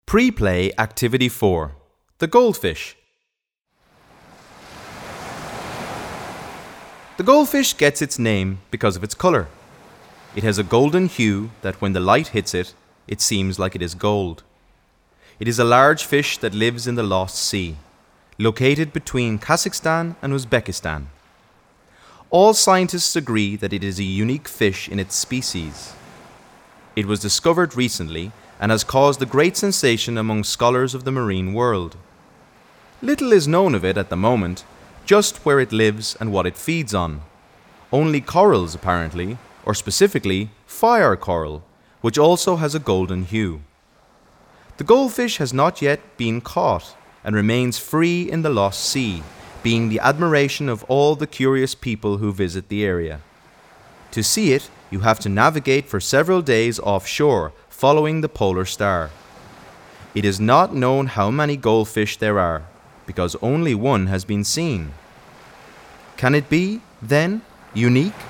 Pre-play Activity 4. The Goldfish. The goldfish gets its name because of its color. It has a golden hue that when the light hits it, it seems like it is gold. It is a large fish that lives in the Lost Sea, located between Kazakhstan and Uzbekistan. All scientists agree that it is a unique fish in its species. It was discovered recently and has caused a great sensation among scholars of the marine world. Little is known of it at the moment, just where it lives and what it feeds on. Only corals apparently, or specifically fire coral, which also has a golden hue. The goldfish has not yet been caught and remains free in the Lost Sea, being the admiration of all the curious people who visit the area. To see it, you have to navigate for several days offshore, following the polar star. It is not known how many goldfish there are, because only one has been seen. Can it be, then, unique?